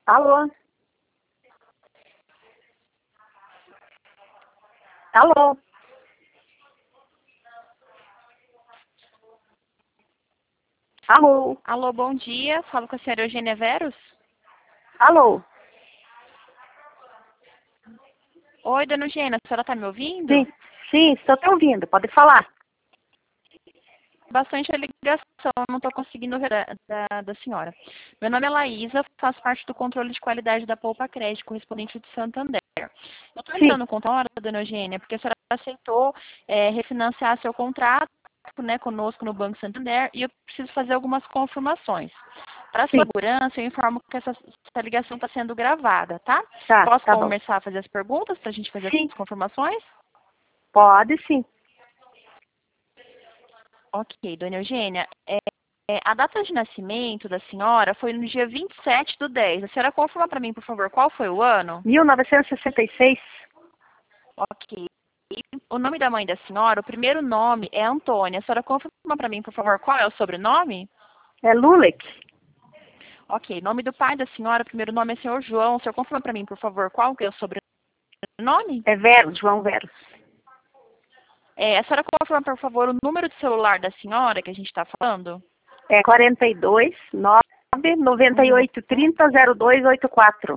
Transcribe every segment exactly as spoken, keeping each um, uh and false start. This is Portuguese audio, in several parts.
Alô? Alô? Alô? Alô, bom dia. Falo com a senhora Eugênia Veros. Alô? Oi, dona Eugênia, a senhora está me ouvindo? Sim, sim, estou te ouvindo. Pode falar. Bastante a ligação, não estou conseguindo ver da, da, da senhora. Meu nome é Laísa, faço parte do controle de qualidade da Poupa Crédito, correspondente de Santander. Eu estou Sim, entrando com a hora, dona Eugênia, porque a senhora aceitou é, refinanciar seu contrato, né, conosco no Banco Santander, e eu preciso fazer algumas confirmações. Para sim. segurança, eu informo que essa, essa ligação está sendo gravada, tá? Tá, Posso tá bom. começar a fazer as perguntas para a gente fazer Sim, as confirmações? pode sim. Ok, dona Eugênia. É, é, a data de nascimento da senhora foi no dia vinte e sete do dez. A senhora confirma para mim, por favor, qual foi o ano? mil novecentos e sessenta e seis. Ok. E o nome da mãe da senhora, o primeiro nome é Antônia. A senhora confirma para mim, por favor, qual é o sobrenome? É Lulek. Ok. Nome do pai da senhora, o primeiro nome é senhor João. O senhor confirma para mim, por favor, qual que é o sobrenome? É Veros, João Veros. É, a senhora confirma, por favor, o número de celular da senhora que a gente está falando? É quarenta e dois, nove, noventa e Uhum. oito, trinta, zero dois oito quatro.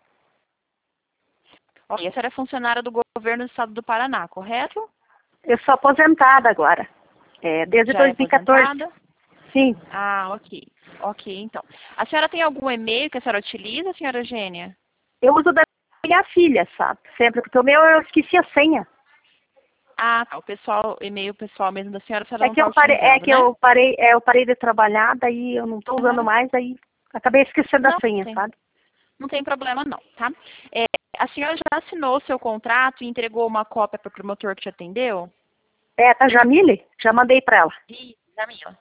Ok. A senhora é funcionária do governo do estado do Paraná, correto? Eu sou aposentada agora. É, desde Já é dois mil e quatorze. aposentada? Sim. Ah, ok. Ok, então. A senhora tem algum e-mail que a senhora utiliza, senhora Eugênia? Eu uso da minha filha, sabe? Sempre, porque o meu eu esqueci a senha. Ah, tá. O pessoal, e-mail pessoal mesmo da senhora, a senhora É não que está eu parei, é utilizando, que né? eu parei, é, eu parei de trabalhar, daí eu não estou usando Aham. mais, daí acabei esquecendo a Não, senha, tem, sabe? não tem problema não, tá? É, a senhora já assinou o seu contrato e entregou uma cópia para o promotor que te atendeu? É, tá Jamile? Já mandei para ela. Sim, Jamila.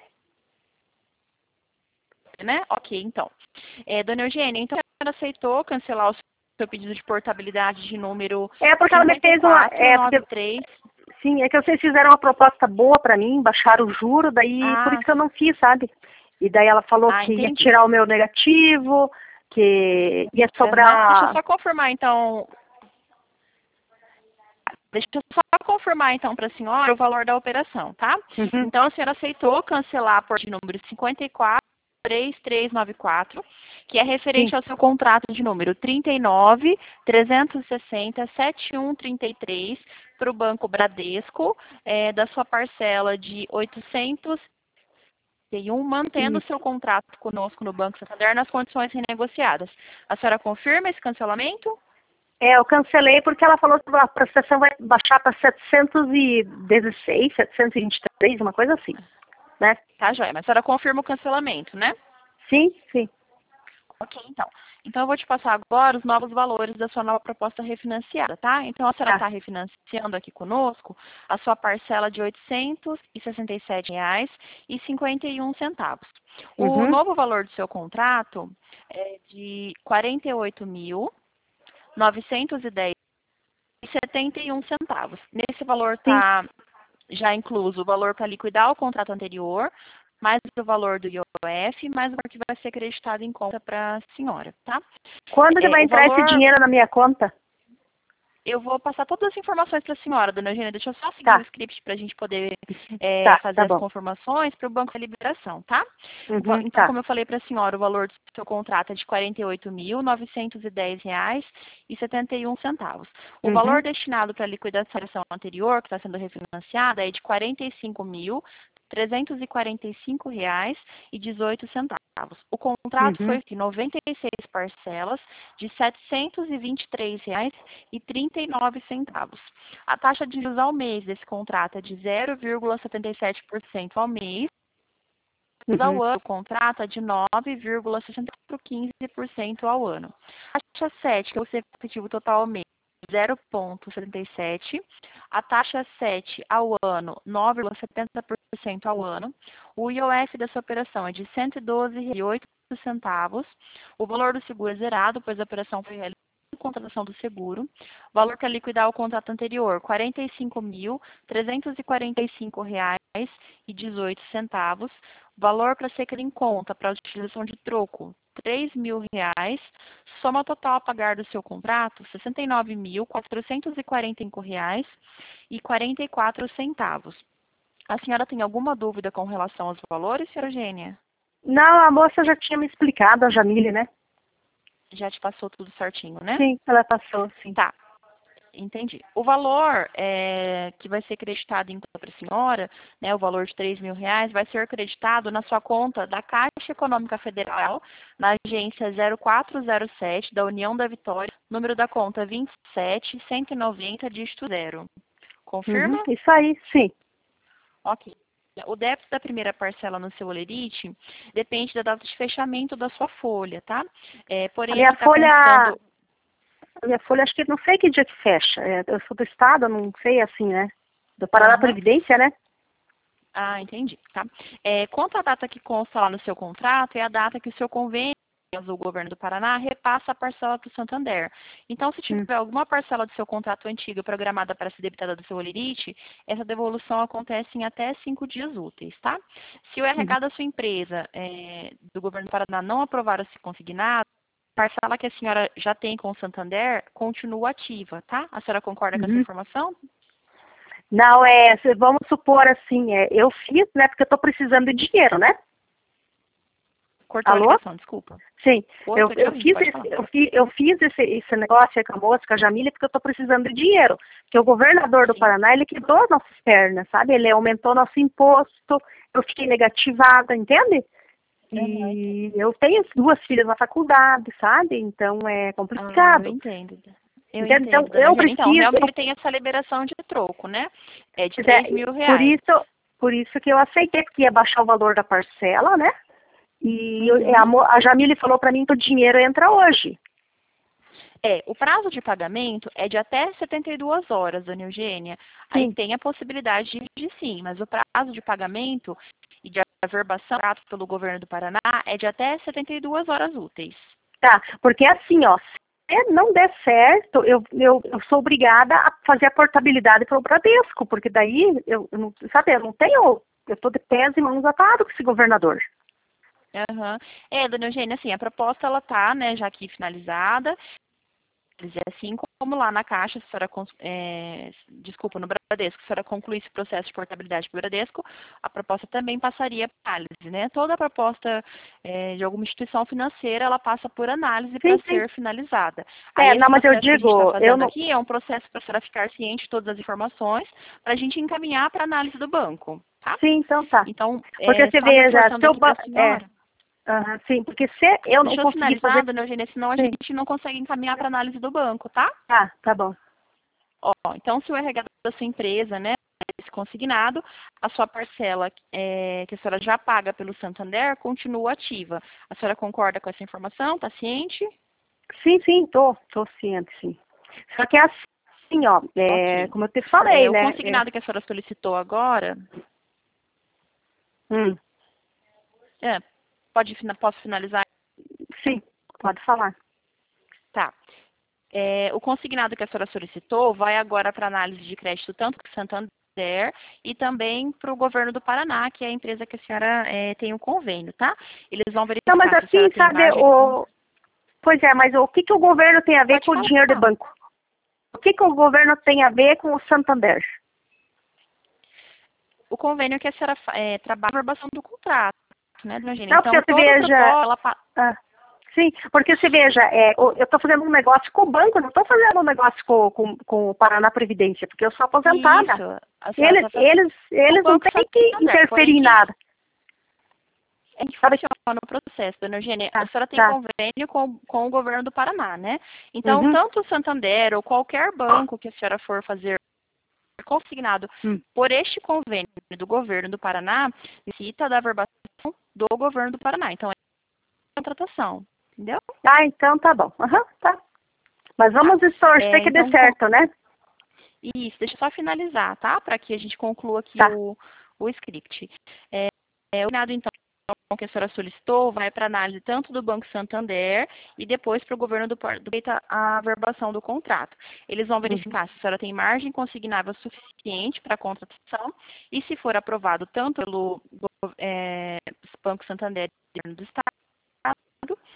Né? Ok, então. É, dona Eugênia, então a senhora aceitou cancelar o seu pedido de portabilidade de número É porque ela me cinquenta e fez uma, quatro é porque noventa e três. sim, é que vocês fizeram uma proposta boa para mim, baixaram o juro, daí por isso Ah, que eu não fiz, sabe? E daí ela falou ah, que ia entendi. tirar o meu negativo, que ia Aham. Deixa eu sobrar. só confirmar, então. Deixa eu só confirmar, então, para a senhora o valor da operação, tá? Uhum, Então, a senhora aceitou cancelar por de número cinquenta e quatro três três nove quatro, que é sim, referente ao seu contrato de número trinta e nove trezentos e sessenta setenta e um trinta e três para o Banco Bradesco, é, da sua parcela de oitocentos e um, mantendo o isso. seu contrato conosco no Banco Santander nas condições renegociadas. A senhora confirma esse cancelamento? É, eu cancelei porque ela falou que a prestação vai baixar para setecentos e dezesseis, setecentos e vinte e três, uma coisa assim, né? Tá, joia. Mas a senhora confirma o cancelamento, né? Sim, sim. Ok, então. Então eu vou te passar agora os novos valores da sua nova proposta refinanciada, tá? Então a senhora Tá. está refinanciando aqui conosco a sua parcela de oitocentos e sessenta e sete reais e cinquenta e um centavos. O Uhum, novo valor do seu contrato é de quarenta e oito mil novecentos e dez reais e setenta e um centavos. Nesse valor sim. está já incluso o valor para liquidar o contrato anterior, mais o valor do I O F, mais o valor que vai ser acreditado em conta para a senhora, tá? Quando que É, vai o entrar esse valor, dinheiro na minha conta? eu vou passar todas as informações para a senhora, dona Eugênia. Deixa eu só seguir o Tá, script para a gente poder é, tá, fazer tá as bom. confirmações para o banco de liberação, tá? O va- Uhum, então, tá. como eu falei para a senhora, o valor do seu contrato é de quarenta e oito mil novecentos e dez reais e setenta e um centavos. O valor Uhum, destinado para a liquidação anterior, que está sendo refinanciada, é de quarenta e cinco mil trezentos e quarenta e cinco reais e dezoito centavos. O contrato uhum, foi de noventa e seis parcelas de setecentos e vinte e três reais e trinta e nove centavos. A taxa de juros ao mês desse contrato é de zero vírgula setenta e sete por cento ao mês. uhum. Ao ano, o contrato é de nove vírgula sessenta e quinze por cento ao ano. A taxa sete, que é o efetivo total ao mês, zero vírgula setenta e sete. A taxa sete ao ano, nove vírgula setenta por cento ao ano. O I O F dessa operação é de cento e doze reais e oito centavos. O valor do seguro é zerado, pois a operação foi realizada em contratação do seguro. O valor para liquidar o contrato anterior, quarenta e cinco mil trezentos e quarenta e cinco reais e dezoito centavos. Valor para ser em conta para a utilização de troco, três mil reais, soma total a pagar do seu contrato, sessenta e nove mil, quatrocentos e quarenta e cinco reais e quarenta e quatro centavos. A senhora tem alguma dúvida com relação aos valores, senhora Eugênia? Não, a moça já tinha me explicado, a Jamile, né? Já te passou tudo certinho, né? Sim, ela passou, sim. Tá. Entendi. O valor é, que vai ser acreditado então para a senhora, né, o valor de três mil reais, vai ser acreditado na sua conta da Caixa Econômica Federal, na agência zero quatro zero sete da União da Vitória, número da conta vinte e sete, cento e noventa, dígito zero. Confirma? Uhum, isso aí, sim. Ok. O débito da primeira parcela no seu Olerite depende da data de fechamento da sua folha, tá? É, porém, A minha aqui tá folha, constando... a minha folha, acho que não sei que dia que fecha. É, eu sou do estado, eu não sei assim, né? Do Paraná Aham. Previdência, né? Ah, entendi, tá? É, quanto à data que consta lá no seu contrato, é a data que o seu convênio do governo do Paraná repassa a parcela para o Santander. Então, se Hum. tiver alguma parcela do seu contrato antigo programada para ser debitada do seu Olerite, essa devolução acontece em até cinco dias úteis, tá? Se o Uhum. R H da sua empresa é, do governo do Paraná não aprovar esse consignado, a parcela que a senhora já tem com o Santander continua ativa, tá? A senhora concorda com essa Uhum. informação? Não, é, se- vamos supor assim, é, eu fiz, né, porque eu tô precisando de dinheiro, né? Cortou a Alô? ligação, desculpa. Sim, Oi, eu, tô te eu ouvindo, fiz, pode esse, falar. eu fiz, eu fiz esse, esse negócio aí com a moça, com a Jamília, porque eu tô precisando de dinheiro. Porque o governador do Sim. Paraná, ele quebrou as nossas pernas, sabe? Ele aumentou nosso imposto, eu fiquei negativada, entende? Aham, entendo. E eu tenho duas filhas na faculdade, sabe? Então é Ah, eu complicado. entendo. Eu Entende? Então entendo, dona eu Eugênia. Então, preciso, eu, realmente tem essa liberação de troco, né? É de pois é, três mil por reais. isso, por isso que eu aceitei, porque ia baixar o valor da parcela, né? E eu- é, Uhum. a, mo- a Jamile falou para mim que o dinheiro entra hoje. É, o prazo de pagamento é de até setenta e duas horas, dona Eugênia. Aí Sim. tem a possibilidade de, de sim, mas o prazo de pagamento e de averbação dado pelo governo do Paraná é de até setenta e duas horas úteis. Tá, porque assim, ó, se não der certo, eu, eu, eu sou obrigada a fazer a portabilidade para o Bradesco, porque daí, eu, eu não, sabe, eu não tenho, eu estou de pés e mãos atados com esse governador. Aham. É, dona Eugênia, assim, a proposta ela tá, né, já aqui finalizada. Assim como lá na Caixa, se a senhora, cons- é, desculpa, no Bradesco, se a senhora concluísse o processo de portabilidade para o Bradesco, a proposta também passaria por análise, né? Toda proposta é, de alguma instituição financeira, ela passa por análise para Sim, sim. ser finalizada. Aí É, esse não, mas eu processo que a gente está digo, eu fazendo não, aqui é um processo para a senhora ficar ciente de todas as informações, para a gente encaminhar para análise do banco, tá? sim, então tá. Então, Porque é, você só veja, se reforçando eu, aqui para ba- a é, senhora. aham, sim, porque se eu não Deixa eu conseguir fazer, finalizar, dona Eugênia, senão a sim, gente não consegue encaminhar para análise do banco, tá? tá, tá bom. Ó, então, se o R H da sua empresa, né, esse consignado, a sua parcela é, que a senhora já paga pelo Santander continua ativa. A senhora concorda com essa informação? Está ciente? Sim, sim, tô, tô ciente, sim. Só que é assim, ó, é, Ok. como eu te É, falei, o né, é, consignado que a senhora solicitou agora, hum, é, pode, fina- posso finalizar? sim, pode falar. Tá. É, o consignado que a senhora solicitou vai agora para análise de crédito tanto para o Santander e também para o governo do Paraná, que é a empresa que a senhora é, tem o convênio, tá? Eles vão Não, mas verificar se a assim, senhora tem sabe, margem. o... Pois é, mas o que, que o governo tem a ver Pode com o dinheiro de falar. banco? O que, que o governo tem a ver com o Santander? O convênio que a senhora é, trabalha a aprovação do contrato, né, dona Gina? Não, porque Então, você toda a veja... proposta, ela... pa- Ah, sim, porque você veja, é, o- eu estou fazendo um negócio com o banco, não estou fazendo um negócio com, com, com o Paraná Previdência, porque eu sou aposentada. Isso, a senhora Eles, está fazendo eles, com o eles não Banco têm que Santander, interferir porém em que nada. é que Sabe? funciona o processo, dona Eugênia. A Tá, senhora tem tá. convênio com, com o governo do Paraná, né? Então, Uhum. tanto o Santander ou qualquer banco que a senhora for fazer consignado Hum. por este convênio do governo do Paraná, necessita da averbação do governo do Paraná. Então, é contratação, entendeu? Ah, então tá bom. Aham, tá. Mas Tá. vamos torcer É, que dê então, com- certo, né? isso, deixa eu só finalizar, tá? Para que a gente conclua aqui Tá. o, o script. É, é, o dado, então, que a senhora solicitou vai para análise tanto do Banco Santander e depois para o governo do Par- do feita a averbação do contrato. Eles vão Uhum. verificar se a senhora tem margem consignável suficiente para a contratação e se for aprovado tanto pelo go- é, Banco Santander e governo do Estado,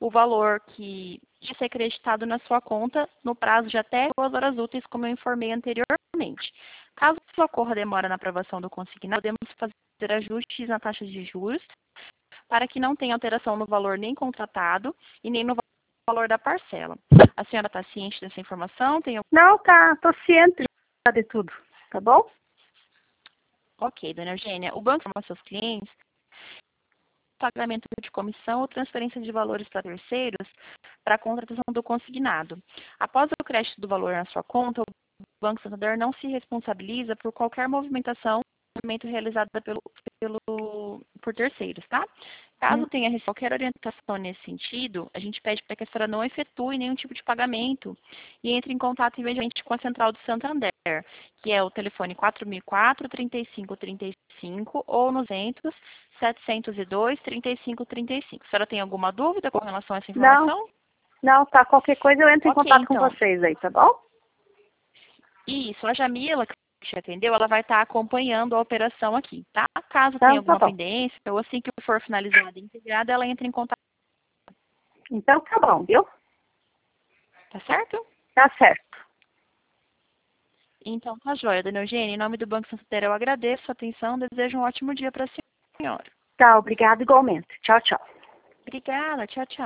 o valor que de ser creditado na sua conta no prazo de até duas horas úteis, como eu informei anteriormente. Caso ocorra demora na aprovação do consignado, podemos fazer ajustes na taxa de juros para que não tenha alteração no valor nem contratado e nem no valor da parcela. A senhora está ciente dessa informação? Tem... Não, tá, tô ciente de tudo, tá bom? Ok, dona Eugênia. O banco informa seus clientes pagamento de comissão ou transferência de valores para terceiros para a contratação do consignado. Após o crédito do valor na sua conta, o Banco Santander não se responsabiliza por qualquer movimentação realizada pelo, pelo, por terceiros, tá? Caso tenha recebido qualquer orientação nesse sentido, a gente pede para que a senhora não efetue nenhum tipo de pagamento e entre em contato imediatamente com a Central do Santander, que é o telefone quatro mil e quatro, trinta e cinco trinta e cinco ou no duzentos, setecentos e dois, trinta e cinco trinta e cinco. A senhora tem alguma dúvida com relação a essa informação? Não, não, tá. Qualquer coisa eu entro em Ok, contato então. com vocês aí, tá bom? Isso, a Jamila, que te atendeu, ela vai estar acompanhando a operação aqui, tá? Caso Então, tenha alguma tá bom. pendência, ou assim que for finalizada e integrada, ela entra em contato. Então tá bom, viu? Tá certo? Tá certo. Então tá joia, dona Eugênia. Em nome do Banco Santander, eu agradeço a atenção, desejo um ótimo dia para a senhora. Tá, obrigado igualmente. Tchau, tchau. Obrigada, tchau, tchau.